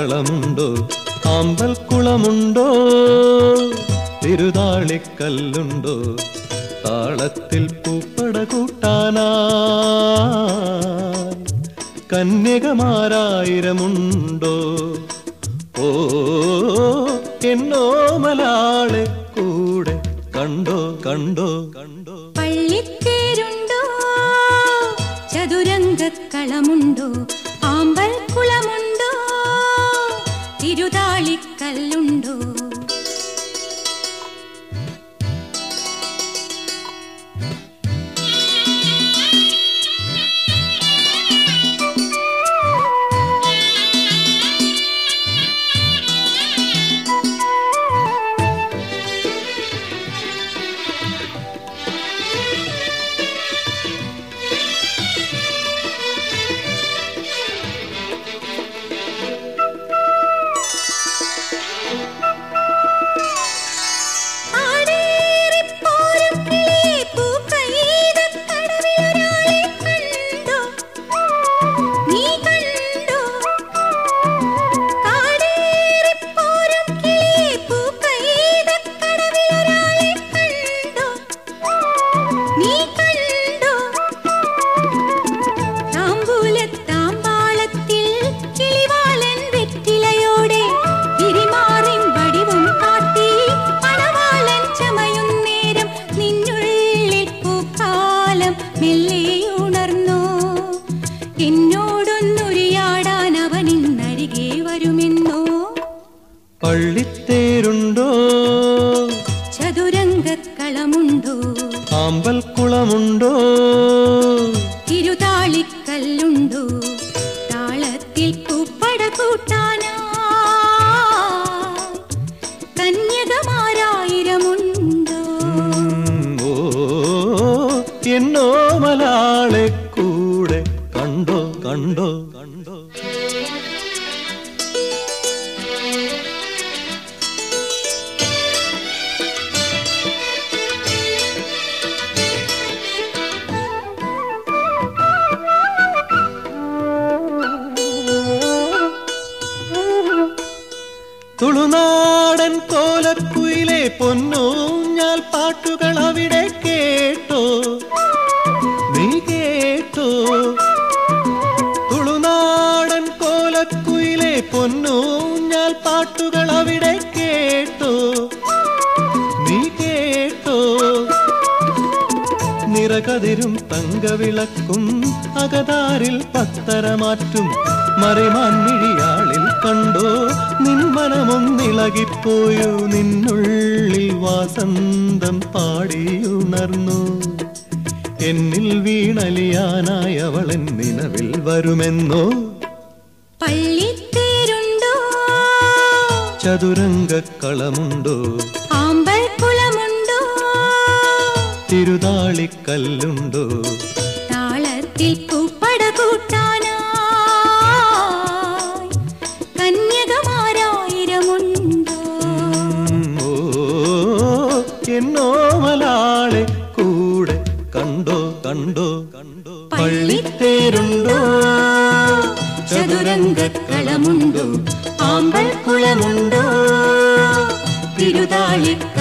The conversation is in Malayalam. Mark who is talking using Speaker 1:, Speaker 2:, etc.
Speaker 1: ചതുരംഗക്കളമുണ്ടോ ആമ്പൽക്കുളമുണ്ടോ തിരുതാളിക്കല്ലുണ്ടോ താളത്തിൽ പൂപ്പട കൂട്ടാനായി കന്യകമാരായിരമുണ്ടോ ഓ എന്നോമലാളെ കൂടെ കണ്ടോ കണ്ടോ കണ്ടോ
Speaker 2: പള്ളിത്തേരുണ്ടോ ചതുരംഗക്കളമുണ്ടോ ആമ്പൽക്കുളമുണ്ടോ തിരുതാളിക്കല്ലുണ്ടോ
Speaker 1: പള്ളിത്തേരുണ്ടോ
Speaker 2: ചതുരംഗക്കളമുണ്ടോ
Speaker 1: ആമ്പൽക്കുളമുണ്ടോ
Speaker 2: തിരുതാളിക്കല്ലുണ്ടോ താളത്തിൽ പൂപ്പട കൂട്ടാനായി കന്യകമാരായിരമുണ്ടോ
Speaker 1: ഓ എന്നോമലാളെ കൂടെ കണ്ടോ കണ്ടോ കണ്ടോ തുളുനാടൻ കോലക്കുയിലെ പൊന്നൂഞ്ഞാൽ പാട്ടുകൾ അവിടെ കേട്ടോ നീ കേട്ടോ തുളുനാടൻ കോലക്കുയിലെ പൊന്നൂഞ്ഞാൽ പാട്ടുകൾ അവിടെ കേട്ടോ നീ കേട്ടോ നിറകതിരും തങ്കവിളക്കും അകതാരിൽ പത്തരമാറ്റും മറിമാൻമിഴിയാളിൽ കണ്ടോ നിൻ മനമൊന്നിളകിപ്പോയോ നിന്നുള്ളിൽ വാസന്തം പാടിയുണർന്നു എന്നിൽ വീണലിയാനായി അവളൻ നിലവിൽ വരുമെന്നോ
Speaker 2: പള്ളിത്തേരുണ്ടോ
Speaker 1: ചതുരംഗക്കളമുണ്ടോ
Speaker 2: ആമ്പൽക്കുളമുണ്ടോ
Speaker 1: തിരുതാളിക്കല്ലുണ്ടോ
Speaker 2: താളത്തിൽ പൂപ്പട കൂട്ടാനായി കന്യകമാരായിരമുണ്ടോ
Speaker 1: ഓ എന്നോമലാളെ കൂടെ കണ്ടോ കണ്ടോ കണ്ടോ
Speaker 2: പള്ളിത്തേരുണ്ടോ ചതുരംഗക്കളമുണ്ടോ ആമ്പൽക്കുളമുണ്ടോ തിരുതാളി